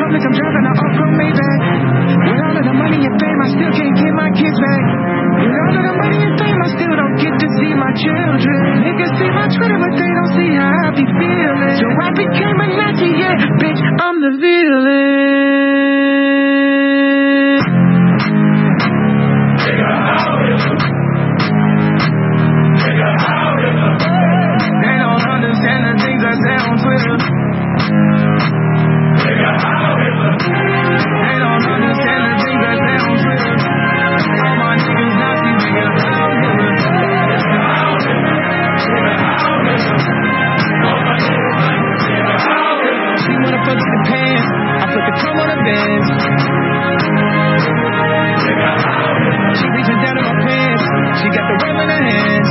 Publix, I'm driving an off-road Maybach. With all of the money and fame, I still can't get my kids back. With all of the money and fame, I still don't get to see my children. Niggas see my Twitter, but they don't see how I be feeling. So I became a Nazi, yeah, bitch, I'm the villain. They don't understand the things I say on Twitter. They don't understand the things I say on Twitter. All my niggas Nazi, nigga, how she wanna fuck the pants, I put the chrome on the bench. She reaches down in my pants, she got the rum in her hands.